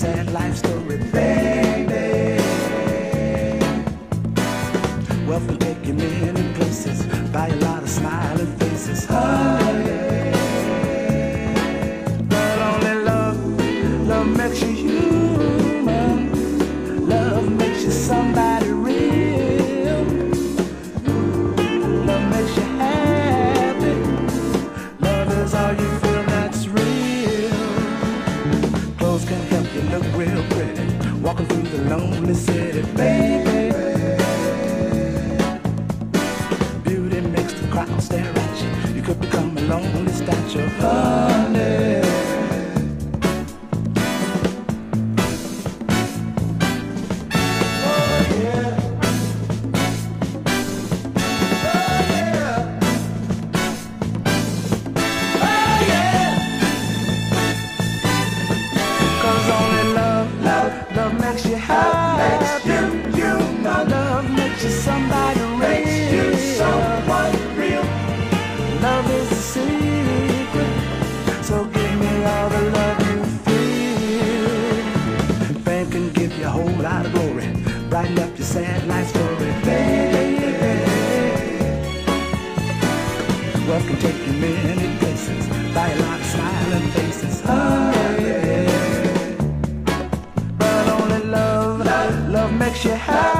sad life story, baby. Wealth can take you many places, buy a lot of smiling faces, honey. But only love makes you human. Love makes you somebody real. Love makes you happy. Love is all you feel that's real. Clothes can help you look real pretty, walking through the lonely city, baby. Beauty makes the crowd stare at you. You could become a lonely statue, honey. Love makes you happy. Love makes you somebody real. Makes you someone real. Love is the secret, so give me all the love you feel. Fame can give you a whole lot of glory, brighten up your sad life story, baby. Wealth can take you many places, buy a lot of smiling faces, honey. Love makes you happy.